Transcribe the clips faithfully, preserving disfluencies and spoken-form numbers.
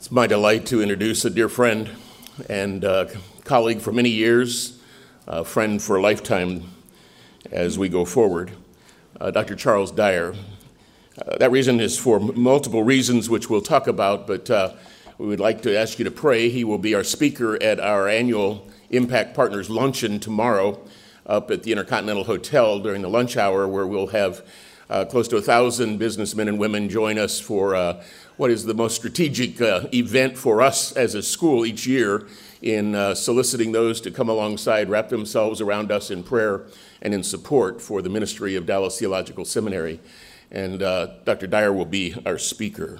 It's my delight to introduce a dear friend and uh, colleague for many years, a friend for a lifetime as we go forward, uh, Doctor Charles Dyer. Uh, that reason is for m- multiple reasons, which we'll talk about, but uh, we would like to ask you to pray. He will be our speaker at our annual Impact Partners Luncheon tomorrow up at the Intercontinental Hotel during the lunch hour, where we'll have uh, close to a thousand businessmen and women join us for uh, what is the most strategic uh, event for us as a school each year in uh, soliciting those to come alongside, wrap themselves around us in prayer and in support for the ministry of Dallas Theological Seminary. And uh, Doctor Dyer will be our speaker.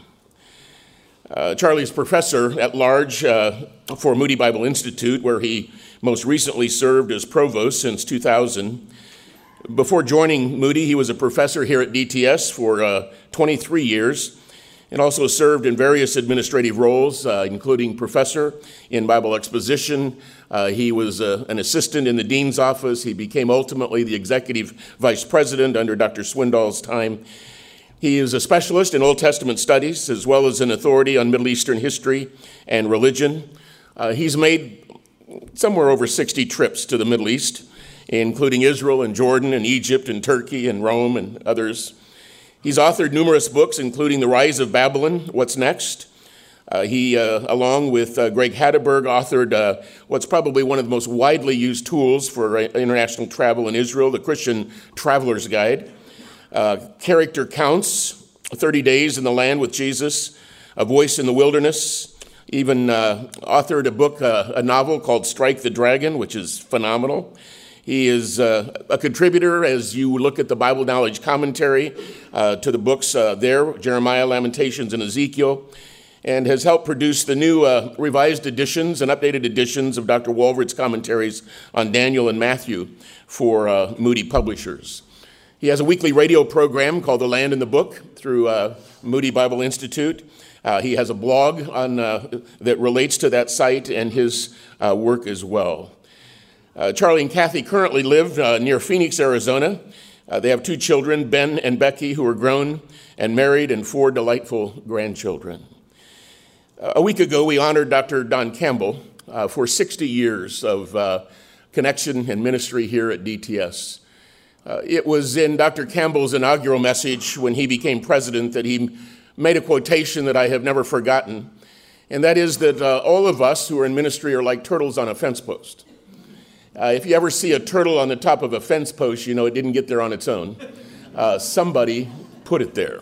Uh, Charlie's professor at large uh, for Moody Bible Institute, where he most recently served as provost since two thousand. Before joining Moody, he was a professor here at D T S for uh, twenty-three years and also served in various administrative roles, uh, including professor in Bible exposition. Uh, he was uh, an assistant in the dean's office. He became ultimately the executive vice president under Doctor Swindoll's time. He is a specialist in Old Testament studies, as well as an authority on Middle Eastern history and religion. Uh, he's made somewhere over sixty trips to the Middle East, including Israel and Jordan and Egypt and Turkey and Rome and others. He's authored numerous books, including The Rise of Babylon, What's Next? Uh, he, uh, along with uh, Greg Hatteberg, authored uh, what's probably one of the most widely used tools for uh, international travel in Israel, the Christian Traveler's Guide. Uh, Character Counts, thirty days in the Land with Jesus, A Voice in the Wilderness. Even uh, authored a book, uh, a novel called Strike the Dragon, which is phenomenal. He is uh, a contributor, as you look at the Bible Knowledge commentary, uh, to the books uh, there, Jeremiah, Lamentations, and Ezekiel, and has helped produce the new uh, revised editions and updated editions of Doctor Walvoord's commentaries on Daniel and Matthew for uh, Moody Publishers. He has a weekly radio program called The Land in the Book through uh, Moody Bible Institute. Uh, he has a blog on uh, that relates to that site and his uh, work as well. Uh, Charlie and Kathy currently live uh, near Phoenix, Arizona. Uh, they have two children, Ben and Becky, who are grown and married, and four delightful grandchildren. Uh, a week ago, we honored Doctor Don Campbell uh, for sixty years of uh, connection and ministry here at D T S. Uh, it was in Doctor Campbell's inaugural message when he became president that he made a quotation that I have never forgotten, and that is that uh, all of us who are in ministry are like turtles on a fence post. Uh, if you ever see a turtle on the top of a fence post, you know it didn't get there on its own. Uh, somebody put it there.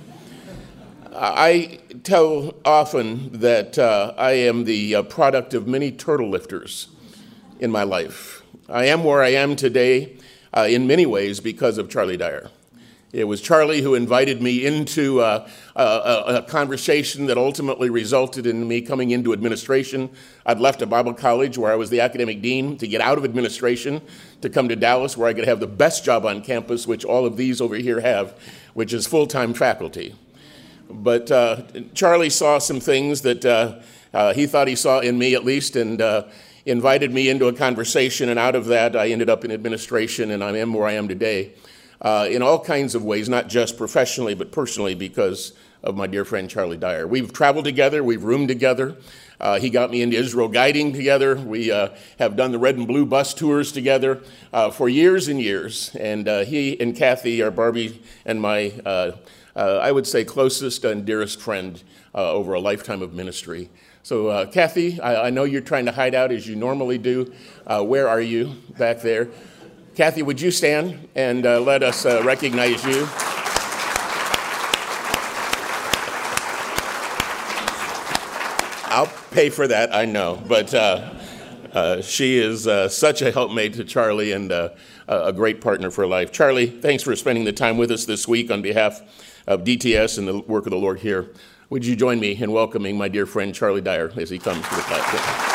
I tell often that uh, I am the uh, product of many turtle lifters in my life. I am where I am today uh, in many ways because of Charlie Dyer. It was Charlie who invited me into uh, a, a conversation that ultimately resulted in me coming into administration. I'd left a Bible college where I was the academic dean to get out of administration, to come to Dallas where I could have the best job on campus, which all of these over here have, which is full-time faculty. But uh, Charlie saw some things that uh, uh, he thought he saw in me at least, and uh, invited me into a conversation, and out of that I ended up in administration, and I am where I am today. Uh, in all kinds of ways, not just professionally, but personally, because of my dear friend Charlie Dyer. We've traveled together, we've roomed together. Uh, he got me into Israel guiding together. We uh, have done the red and blue bus tours together uh, for years and years. And uh, he and Kathy are Barbie and my, uh, uh, I would say, closest and dearest friend uh, over a lifetime of ministry. So uh, Kathy, I, I know you're trying to hide out as you normally do. Uh, where are you back there? Kathy, would you stand and uh, let us uh, recognize you? I'll pay for that, I know, but uh, uh, she is uh, such a helpmate to Charlie and uh, a great partner for life. Charlie, thanks for spending the time with us this week on behalf of D T S and the work of the Lord here. Would you join me in welcoming my dear friend Charlie Dyer as he comes to the platform?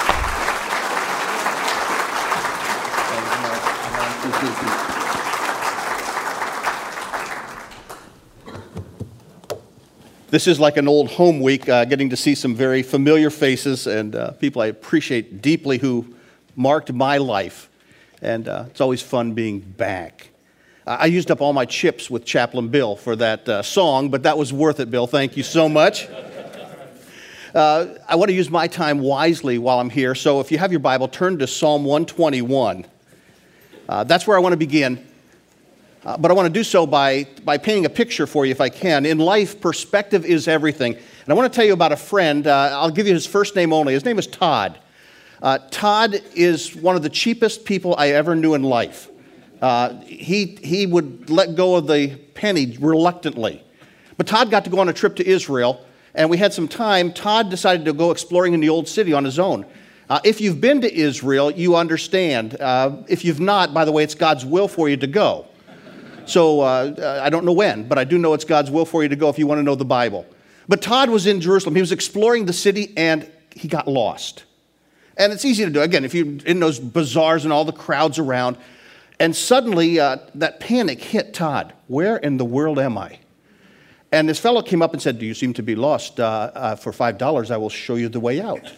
This is like an old home week, uh, getting to see some very familiar faces and uh, people I appreciate deeply who marked my life. And uh, it's always fun being back. I used up all my chips with Chaplain Bill for that uh, song, but that was worth it, Bill. Thank you so much. Uh, I want to use my time wisely while I'm here. So if you have your Bible, turn to Psalm one twenty-one. Uh, that's where I want to begin. Uh, but I want to do so by, by painting a picture for you if I can. In life, perspective is everything. And I want to tell you about a friend. Uh, I'll give you his first name only. His name is Todd. Uh, Todd is one of the cheapest people I ever knew in life. Uh, he, he would let go of the penny reluctantly. But Todd got to go on a trip to Israel, and we had some time. Todd decided to go exploring in the Old City on his own. Uh, if you've been to Israel, you understand. Uh, if you've not, by the way, it's God's will for you to go. So uh, I don't know when, but I do know it's God's will for you to go if you want to know the Bible. But Todd was in Jerusalem. He was exploring the city, and he got lost. And it's easy to do. Again, if you're in those bazaars and all the crowds around, and suddenly uh, that panic hit Todd. Where in the world am I? And this fellow came up and said, "Do you seem to be lost? Uh, uh, for five dollars, I will show you the way out."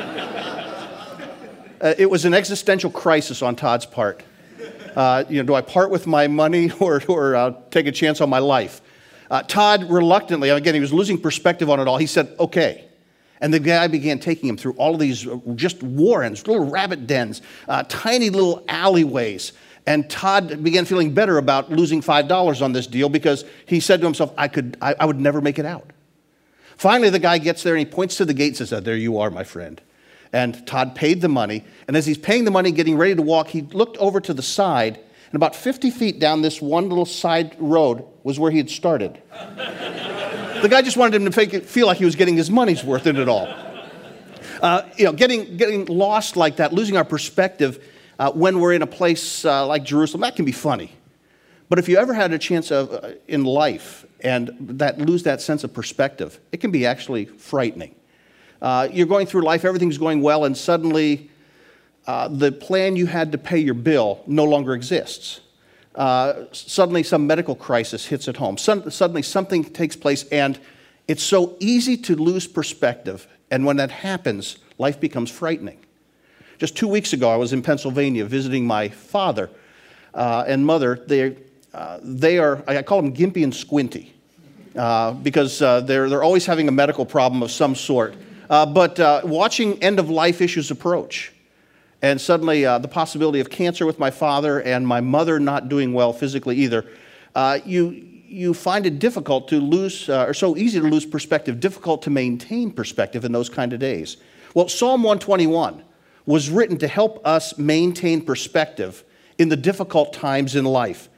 uh, it was an existential crisis on Todd's part. Uh, you know, do I part with my money or, or uh, take a chance on my life? Uh, Todd reluctantly, again, he was losing perspective on it all. He said, "Okay." And the guy began taking him through all of these just warrens, little rabbit dens, uh, tiny little alleyways. And Todd began feeling better about losing five dollars on this deal because he said to himself, I could, I, I would never make it out. Finally, the guy gets there and he points to the gate and says, "There you are, my friend." And Todd paid the money. And as he's paying the money, getting ready to walk, he looked over to the side, and about fifty feet down this one little side road was where he had started. The guy just wanted him to fake it, feel like he was getting his money's worth in it all. Uh, you know, getting, getting lost like that, losing our perspective, Uh, when we're in a place uh, like Jerusalem, that can be funny. But if you ever had a chance of uh, in life and that lose that sense of perspective, it can be actually frightening. Uh, you're going through life, everything's going well, and suddenly uh, the plan you had to pay your bill no longer exists. Uh, suddenly some medical crisis hits at home. Some, suddenly something takes place, and it's so easy to lose perspective. And when that happens, life becomes frightening. Just two weeks ago, I was in Pennsylvania visiting my father uh, and mother. They, uh, they are, I call them gimpy and squinty uh, because uh, they're, they're always having a medical problem of some sort. Uh, but uh, watching end-of-life issues approach, and suddenly uh, the possibility of cancer with my father and my mother not doing well physically either, uh, you, you find it difficult to lose, uh, or so easy to lose perspective, difficult to maintain perspective in those kind of days. Well, Psalm one twenty-one was written to help us maintain perspective in the difficult times in life.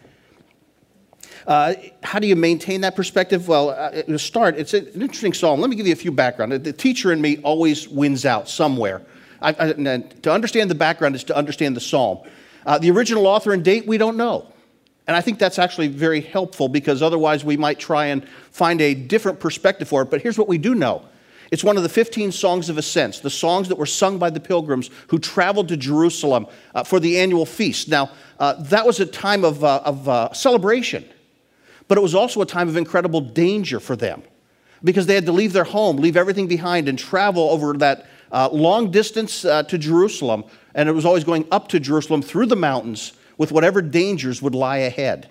Uh, how do you maintain that perspective? Well, uh, to start, it's an interesting psalm. Let me give you a few background. The teacher in me always wins out somewhere. I, I, to understand the background is to understand the psalm. Uh, the original author and date, we don't know. And I think that's actually very helpful because otherwise we might try and find a different perspective for it. But here's what we do know. It's one of the fifteen songs of ascents, the songs that were sung by the pilgrims who traveled to Jerusalem uh, for the annual feast. Now, uh, that was a time of, uh, of uh, celebration, but it was also a time of incredible danger for them because they had to leave their home, leave everything behind, and travel over that uh, long distance uh, to Jerusalem. And it was always going up to Jerusalem through the mountains with whatever dangers would lie ahead.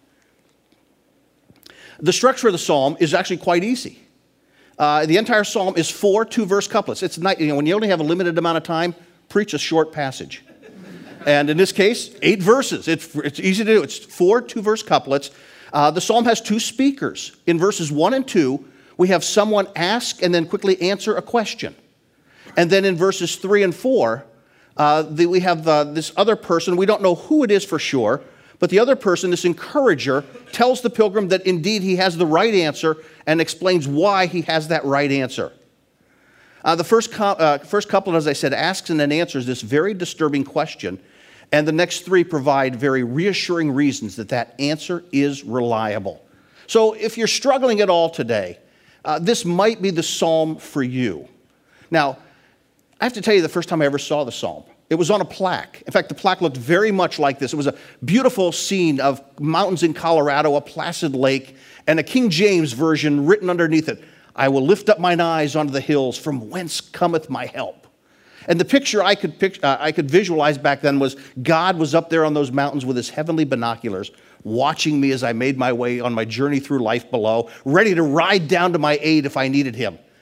The structure of the psalm is actually quite easy. Uh, the entire psalm is four two-verse couplets. It's not, you know, when you only have a limited amount of time, preach a short passage. And in this case, eight verses. It's, it's easy to do. It's four two-verse couplets. Uh, the psalm has two speakers. In verses one and two, we have someone ask and then quickly answer a question. And then in verses three and four, uh, the, we have uh, this other person. We don't know who it is for sure, but the other person, this encourager, tells the pilgrim that indeed he has the right answer and explains why he has that right answer. Uh, the first, co- uh, first couplet, as I said, asks and then answers this very disturbing question, and the next three provide very reassuring reasons that that answer is reliable. So if you're struggling at all today, uh, this might be the psalm for you. Now, I have to tell you the first time I ever saw the psalm. It was on a plaque. In fact, the plaque looked very much like this. It was a beautiful scene of mountains in Colorado, a placid lake, and a King James version written underneath it. "I will lift up mine eyes unto the hills, from whence cometh my help." And the picture I could, pic- uh, I could visualize back then was God was up there on those mountains with his heavenly binoculars, watching me as I made my way on my journey through life below, ready to ride down to my aid if I needed him.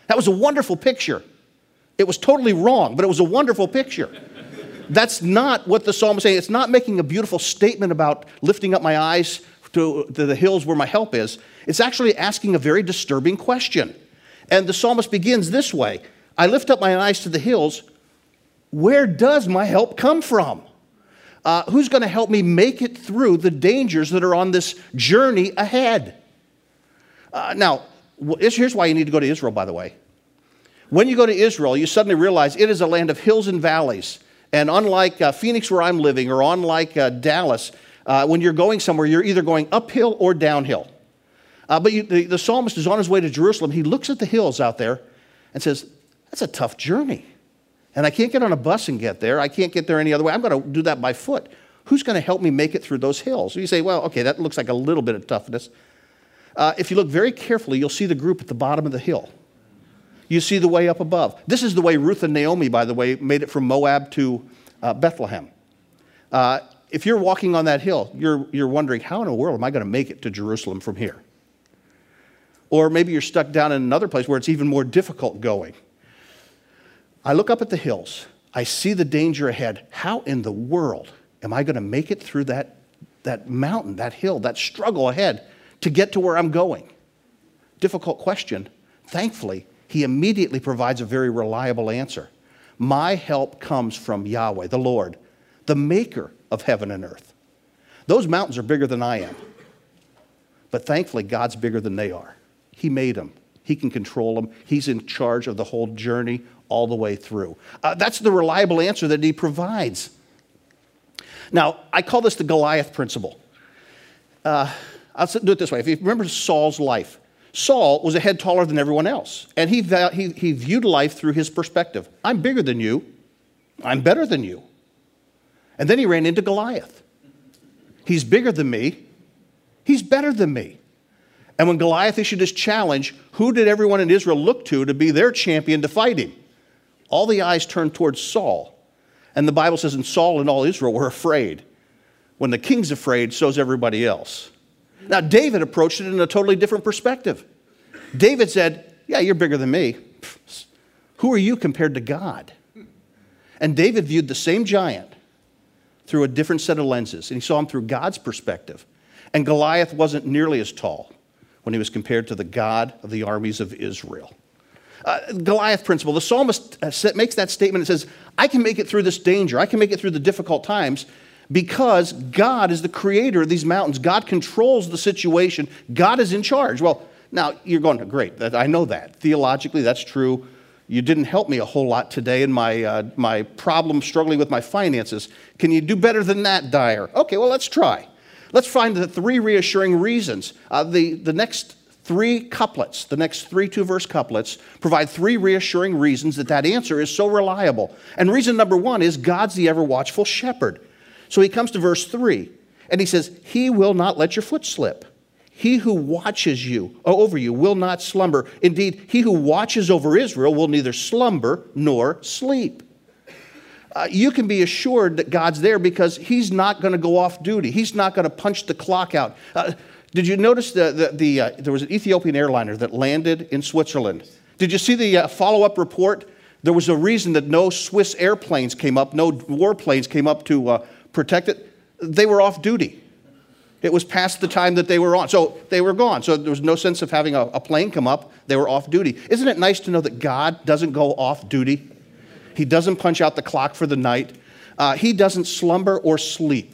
That was a wonderful picture. It was totally wrong, but it was a wonderful picture. That's not what the psalm is saying. It's not making a beautiful statement about lifting up my eyes to, to the hills where my help is. It's actually asking a very disturbing question. And the psalmist begins this way: I lift up my eyes to the hills. Where does my help come from? Uh, who's going to help me make it through the dangers that are on this journey ahead? Uh, now, here's why you need to go to Israel, by the way. When you go to Israel, you suddenly realize it is a land of hills and valleys. And unlike uh, Phoenix, where I'm living, or unlike uh, Dallas, uh, when you're going somewhere, you're either going uphill or downhill. Uh, but you, the, the psalmist is on his way to Jerusalem. He looks at the hills out there and says, that's a tough journey. And I can't get on a bus and get there. I can't get there any other way. I'm going to do that by foot. Who's going to help me make it through those hills? You say, well, okay, that looks like a little bit of toughness. Uh, if you look very carefully, you'll see the group at the bottom of the hill. You see the way up above. This is the way Ruth and Naomi, by the way, made it from Moab to uh, Bethlehem. Uh, if you're walking on that hill, you're, you're wondering, how in the world am I going to make it to Jerusalem from here? Or maybe you're stuck down in another place where it's even more difficult going. I look up at the hills. I see the danger ahead. How in the world am I going to make it through that, that mountain, that hill, that struggle ahead to get to where I'm going? Difficult question. Thankfully, he immediately provides a very reliable answer. My help comes from Yahweh, the Lord, the maker of heaven and earth. Those mountains are bigger than I am. But thankfully, God's bigger than they are. He made them. He can control them. He's in charge of the whole journey all the way through. Uh, that's the reliable answer that he provides. Now, I call this the Goliath principle. Uh, I'll do it this way. If you remember Saul's life, Saul was a head taller than everyone else, and he, he, he viewed life through his perspective. I'm bigger than you. I'm better than you. And then he ran into Goliath. He's bigger than me. He's better than me. And when Goliath issued his challenge, who did everyone in Israel look to to be their champion to fight him? All the eyes turned towards Saul. And the Bible says, and Saul and all Israel were afraid. When the king's afraid, so is everybody else. Now, David approached it in a totally different perspective. David said, yeah, you're bigger than me. Who are you compared to God? And David viewed the same giant through a different set of lenses, and he saw him through God's perspective. And Goliath wasn't nearly as tall when he was compared to the God of the armies of Israel. Uh, Goliath principle. The psalmist makes that statement and says, I can make it through this danger. I can make it through the difficult times because God is the creator of these mountains. God controls the situation. God is in charge. Well, now you're going, great, that, I know that. Theologically, that's true. You didn't help me a whole lot today in my, uh, my problem struggling with my finances. Can you do better than that, Dyer? Okay, well, let's try. Let's find the three reassuring reasons. Uh, the, the next three couplets, the next three two-verse couplets, provide three reassuring reasons that that answer is so reliable. And reason number one is God's the ever-watchful shepherd. So he comes to verse three, and he says, he will not let your foot slip. He who watches you, over you, will not slumber. Indeed, he who watches over Israel will neither slumber nor sleep. Uh, you can be assured that God's there because he's not going to go off duty. He's not going to punch the clock out. Uh, did you notice the, the, the, uh, there was an Ethiopian airliner that landed in Switzerland? Did you see the uh, follow-up report? There was a reason that no Swiss airplanes came up, no warplanes came up to uh, protect it. They were off duty. It was past the time that they were on. So they were gone. So there was no sense of having a, a plane come up. They were off duty. Isn't it nice to know that God doesn't go off duty? He doesn't punch out the clock for the night. Uh, he doesn't slumber or sleep.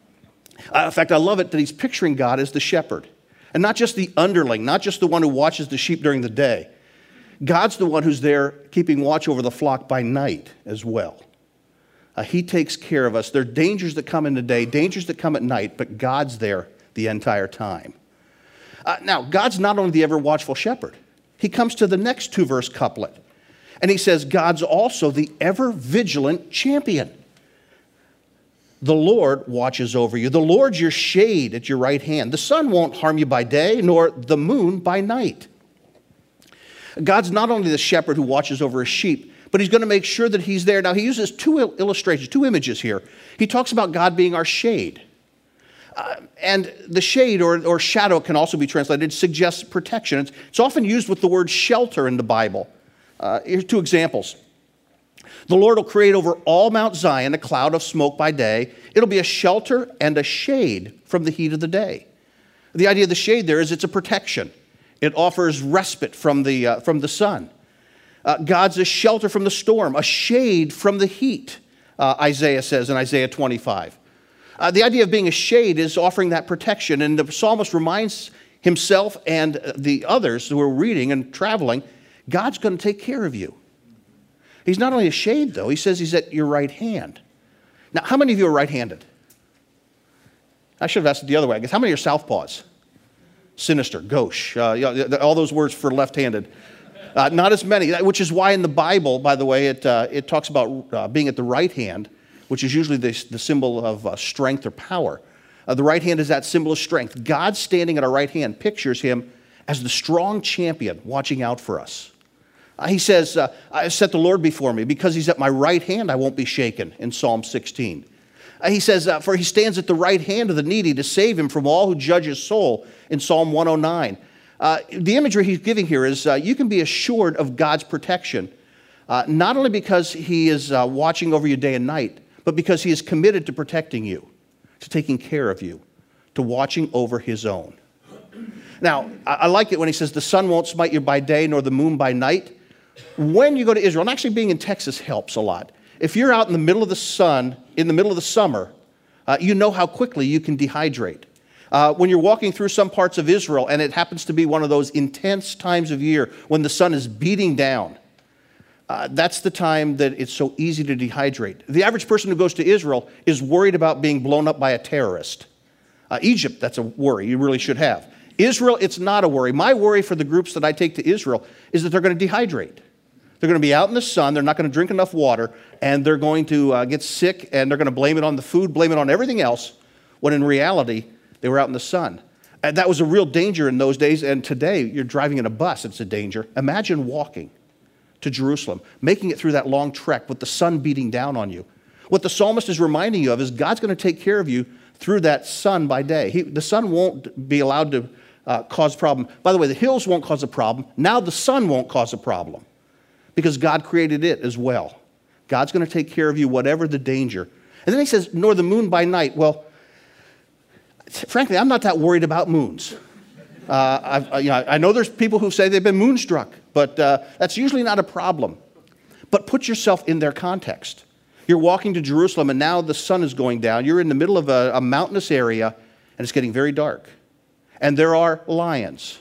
Uh, in fact, I love it that he's picturing God as the shepherd. And not just the underling, not just the one who watches the sheep during the day. God's the one who's there keeping watch over the flock by night as well. Uh, he takes care of us. There are dangers that come in the day, dangers that come at night, but God's there the entire time. Uh, now, God's not only the ever-watchful shepherd. He comes to the next two-verse couplet, and he says, God's also the ever-vigilant champion. The Lord watches over you. The Lord's your shade at your right hand. The sun won't harm you by day, nor the moon by night. God's not only the shepherd who watches over his sheep, but he's going to make sure that he's there. Now, he uses two illustrations, two images here. He talks about God being our shade. Uh, and the shade or, or shadow can also be translated, suggests protection. It's, it's often used with the word shelter in the Bible. Uh, here's two examples. The Lord will create over all Mount Zion a cloud of smoke by day. It'll be a shelter and a shade from the heat of the day. The idea of the shade there is it's a protection. It offers respite from the, uh, from the sun. Uh, God's a shelter from the storm, a shade from the heat, uh, Isaiah says in Isaiah twenty-five. Uh, the idea of being a shade is offering that protection, and the psalmist reminds himself and the others who are reading and traveling, God's going to take care of you. He's not only a shade, though. He says he's at your right hand. Now, how many of you are right-handed? I should have asked it the other way. I guess, how many are southpaws? Sinister, gauche, uh, you know, all those words for left-handed. Uh, not as many, which is why in the Bible, by the way, it, uh, it talks about uh, being at the right hand, which is usually the, the symbol of uh, strength or power. Uh, the right hand is that symbol of strength. God standing at our right hand pictures him as the strong champion watching out for us. Uh, he says, uh, I set the Lord before me. Because he's at my right hand, I won't be shaken, in Psalm sixteen. Uh, he says, uh, for he stands at the right hand of the needy to save him from all who judge his soul, in Psalm one oh nine. Uh, the imagery he's giving here is uh, you can be assured of God's protection, uh, not only because he is uh, watching over you day and night, but because he is committed to protecting you, to taking care of you, to watching over his own. Now, I, I like it when he says the sun won't smite you by day nor the moon by night. When you go to Israel, and actually being in Texas helps a lot. If you're out in the middle of the sun, in the middle of the summer, uh, you know how quickly you can dehydrate. Uh, when you're walking through some parts of Israel, and it happens to be one of those intense times of year when the sun is beating down, uh, that's the time that it's so easy to dehydrate. The average person who goes to Israel is worried about being blown up by a terrorist. Uh, Egypt, that's a worry you really should have. Israel, it's not a worry. My worry for the groups that I take to Israel is that they're going to dehydrate. They're going to be out in the sun, they're not going to drink enough water, and they're going to uh, get sick, and they're going to blame it on the food, blame it on everything else, when in reality, they were out in the sun. And that was a real danger in those days, and today, you're driving in a bus, it's a danger. Imagine walking to Jerusalem, making it through that long trek with the sun beating down on you. What the psalmist is reminding you of is God's going to take care of you through that sun by day. He, the sun won't be allowed to uh, cause a problem. By the way, the hills won't cause a problem. Now the sun won't cause a problem because God created it as well. God's going to take care of you whatever the danger. And then he says, nor the moon by night. Well, frankly, I'm not that worried about moons. Uh, I've, you know, I know there's people who say they've been moonstruck, but uh, that's usually not a problem. But put yourself in their context. You're walking to Jerusalem, and now the sun is going down. You're in the middle of a, a mountainous area, and it's getting very dark. And there are lions,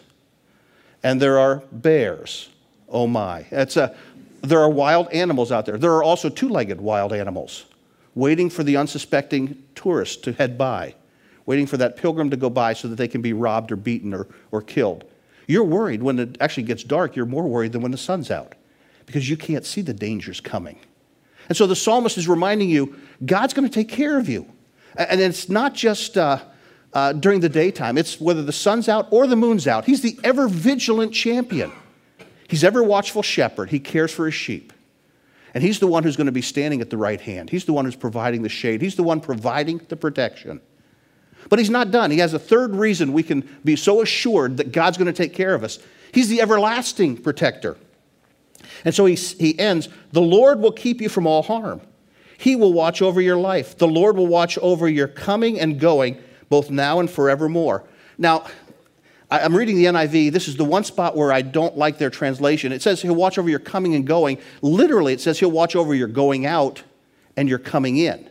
and there are bears. Oh my! It's a, there are wild animals out there. There are also two-legged wild animals waiting for the unsuspecting tourist to head by, waiting for that pilgrim to go by so that they can be robbed or beaten or, or killed. You're worried when it actually gets dark. You're more worried than when the sun's out because you can't see the dangers coming. And so the psalmist is reminding you, God's going to take care of you. And it's not just uh, uh, during the daytime. It's whether the sun's out or the moon's out. He's the ever-vigilant champion. He's ever-watchful shepherd. He cares for his sheep. And he's the one who's going to be standing at the right hand. He's the one who's providing the shade. He's the one providing the protection. But he's not done. He has a third reason we can be so assured that God's going to take care of us. He's the everlasting protector. And so he, he ends, the Lord will keep you from all harm. He will watch over your life. The Lord will watch over your coming and going, both now and forevermore. Now, I'm reading the N I V. This is the one spot where I don't like their translation. It says he'll watch over your coming and going. Literally, it says he'll watch over your going out and your coming in.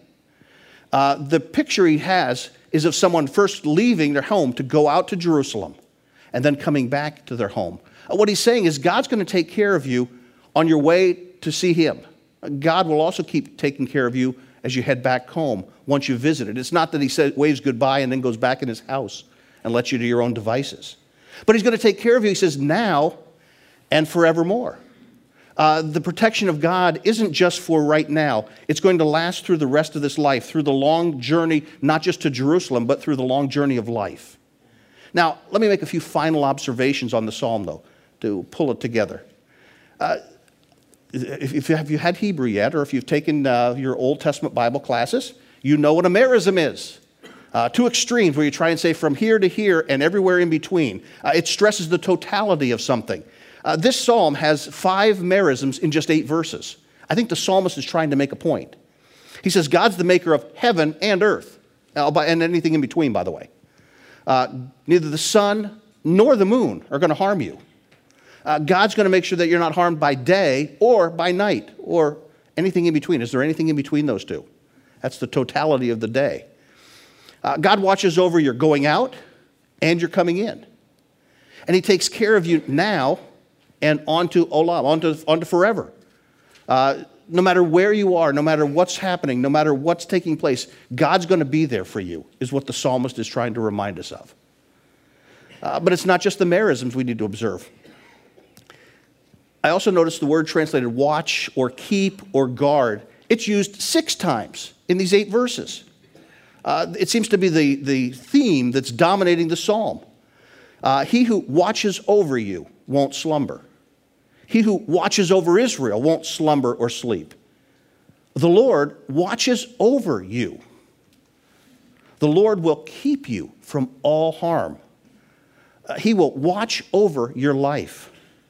Uh, the picture he has is of someone first leaving their home to go out to Jerusalem and then coming back to their home. Uh, what he's saying is God's going to take care of you on your way to see him. God will also keep taking care of you as you head back home once you've visited. It's not that he says, waves goodbye and then goes back in his house and lets you to your own devices. But he's going to take care of you, he says, now and forevermore. Uh, the protection of God isn't just for right now. It's going to last through the rest of this life, through the long journey, not just to Jerusalem, but through the long journey of life. Now, let me make a few final observations on the psalm, though, to pull it together. Uh, if, if you, have you had Hebrew yet, or if you've taken uh, your Old Testament Bible classes, you know what a merism is. Uh, two extremes where you try and say from here to here and everywhere in between. Uh, it stresses the totality of something. Uh, this psalm has five merisms in just eight verses. I think the psalmist is trying to make a point. He says, God's the maker of heaven and earth, uh, and anything in between, by the way. Uh, neither the sun nor the moon are going to harm you. Uh, God's going to make sure that you're not harmed by day or by night or anything in between. Is there anything in between those two? That's the totality of the day. Uh, God watches over your going out and your coming in. And he takes care of you now and onto olam, onto, onto forever. Uh, no matter where you are, no matter what's happening, no matter what's taking place, God's going to be there for you, is what the psalmist is trying to remind us of. Uh, but it's not just the merisms we need to observe. I also noticed the word translated watch or keep or guard. It's used six times in these eight verses. Uh, it seems to be the, the theme that's dominating the psalm. Uh, he who watches over you won't slumber. He who watches over Israel won't slumber or sleep. The Lord watches over you. The Lord will keep you from all harm. Uh, he will watch over your life.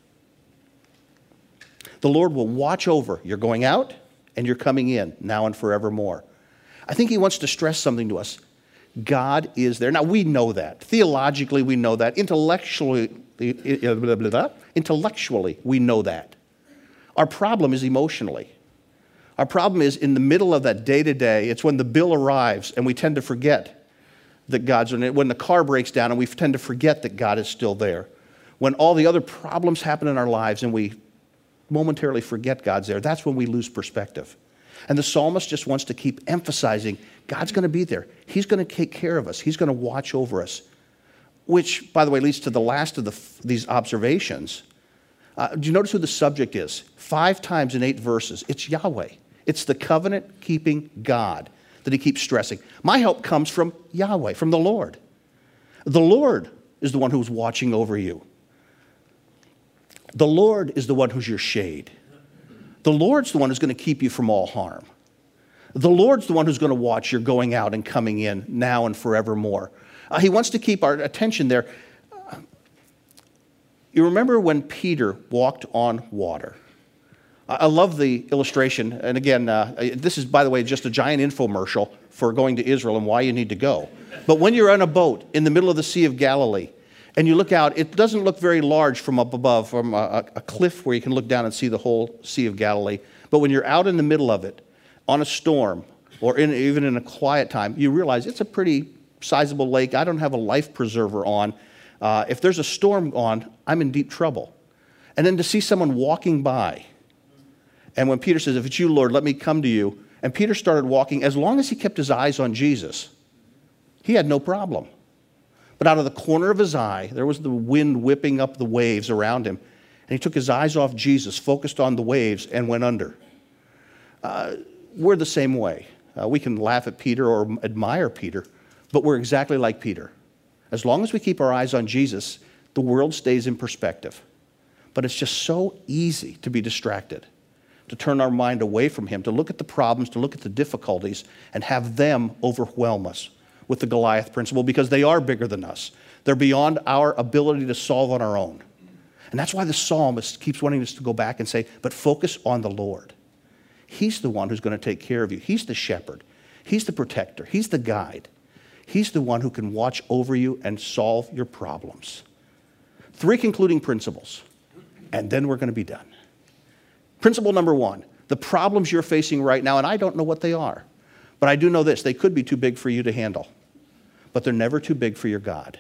The Lord will watch over your going out and your coming in, now and forevermore. I think he wants to stress something to us. God is there. Now, we know that. Theologically, we know that. Intellectually, intellectually, we know that. Our problem is emotionally. Our problem is in the middle of that day-to-day, it's when the bill arrives and we tend to forget that God's in it. When the car breaks down and we tend to forget that God is still there. When all the other problems happen in our lives and we momentarily forget God's there, that's when we lose perspective. And the psalmist just wants to keep emphasizing God's going to be there. He's going to take care of us. He's going to watch over us. Which, by the way, leads to the last of the, these observations. Uh, do you notice who the subject is? Five times in eight verses. It's Yahweh. It's the covenant-keeping God that he keeps stressing. My help comes from Yahweh, from the Lord. The Lord is the one who's watching over you. The Lord is the one who's your shade. The Lord's the one who's going to keep you from all harm. The Lord's the one who's going to watch your going out and coming in now and forevermore. Uh, he wants to keep our attention there. Uh, you remember when Peter walked on water? I, I love the illustration. And again, uh, this is, by the way, just a giant infomercial for going to Israel and why you need to go. But when you're on a boat in the middle of the Sea of Galilee, and you look out, it doesn't look very large from up above, from a, a cliff where you can look down and see the whole Sea of Galilee. But when you're out in the middle of it, on a storm, or in, even in a quiet time, you realize it's a pretty sizable lake. I don't have a life preserver on. Uh, if there's a storm on, I'm in deep trouble. And then to see someone walking by, and when Peter says, if it's you, Lord, let me come to you, and Peter started walking, as long as he kept his eyes on Jesus, he had no problem. But out of the corner of his eye, there was the wind whipping up the waves around him. And he took his eyes off Jesus, focused on the waves, and went under. Uh, we're the same way. Uh, we can laugh at Peter or admire Peter, but we're exactly like Peter. As long as we keep our eyes on Jesus, the world stays in perspective. But it's just so easy to be distracted, to turn our mind away from him, to look at the problems, to look at the difficulties, and have them overwhelm us with the Goliath principle, because they are bigger than us. They're beyond our ability to solve on our own. And that's why the psalmist keeps wanting us to go back and say, but focus on the Lord. He's the one who's going to take care of you. He's the shepherd. He's the protector. He's the guide. He's the one who can watch over you and solve your problems. Three concluding principles, and then we're going to be done. Principle number one, the problems you're facing right now, and I don't know what they are, but I do know this, they could be too big for you to handle, but they're never too big for your God.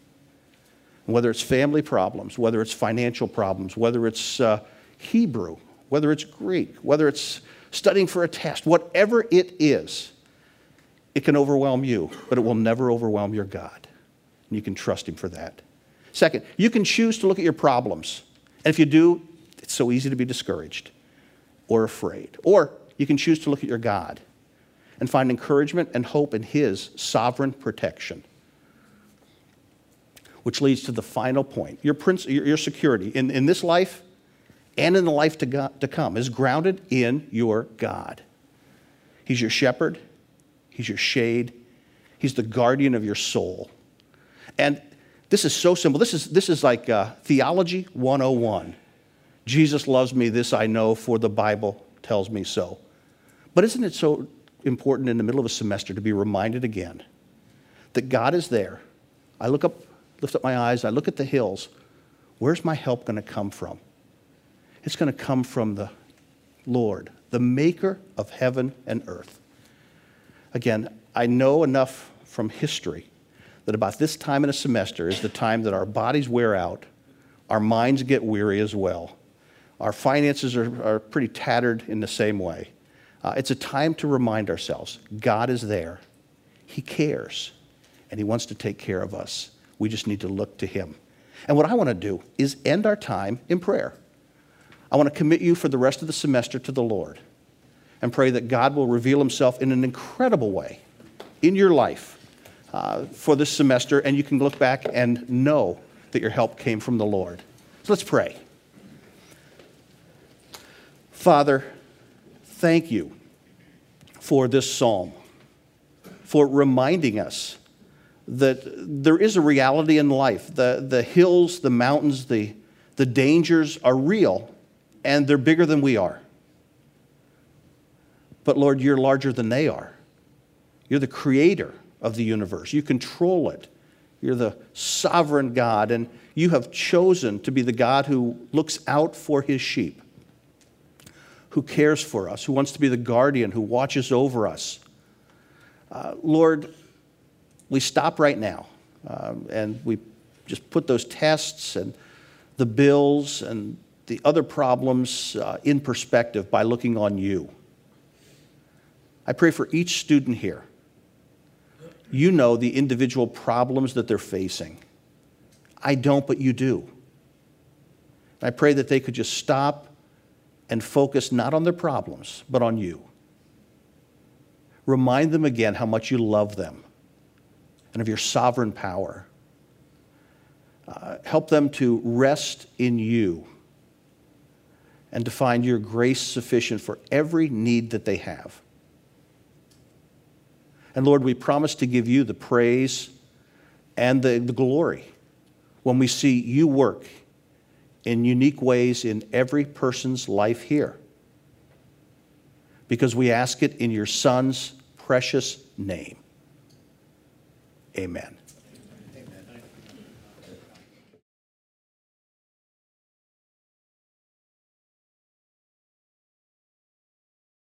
Whether it's family problems, whether it's financial problems, whether it's uh, Hebrew, whether it's Greek, whether it's studying for a test, whatever it is, it can overwhelm you, but it will never overwhelm your God. And you can trust him for that. Second, you can choose to look at your problems. And if you do, it's so easy to be discouraged or afraid. Or you can choose to look at your God and find encouragement and hope in his sovereign protection. Which leads to the final point. Your, princ- your security in, in this life and in the life to, go- to come is grounded in your God. He's your shepherd. He's your shade. He's the guardian of your soul. And this is so simple. This is, this is like uh, Theology one oh one. Jesus loves me, this I know, for the Bible tells me so. But isn't it so important in the middle of a semester to be reminded again that God is there? I look up, lift up my eyes, I look at the hills. Where's my help going to come from? It's going to come from the Lord, the maker of heaven and earth. Again, I know enough from history that about this time in a semester is the time that our bodies wear out, our minds get weary as well. Our finances are, are pretty tattered in the same way. Uh, it's a time to remind ourselves, God is there. He cares, and he wants to take care of us. We just need to look to him. And what I want to do is end our time in prayer. I want to commit you for the rest of the semester to the Lord and pray that God will reveal himself in an incredible way in your life uh, for this semester, and you can look back and know that your help came from the Lord. So let's pray. Father, thank you for this psalm, for reminding us that there is a reality in life. The, the hills, the mountains, the, the dangers are real, and they're bigger than we are. But Lord, you're larger than they are. You're the creator of the universe. You control it. You're the sovereign God, and you have chosen to be the God who looks out for his sheep, who cares for us, who wants to be the guardian, who watches over us. Uh, Lord, we stop right now, um, and we just put those tests and the bills and the other problems uh, in perspective by looking on you. I pray for each student here. You know the individual problems that they're facing. I don't, but you do. I pray that they could just stop and focus not on their problems, but on you. Remind them again how much you love them and of your sovereign power. Uh, help them to rest in you and to find your grace sufficient for every need that they have. And Lord, we promise to give you the praise and the, the glory when we see you work in unique ways in every person's life here. Because we ask it in your Son's precious name. Amen.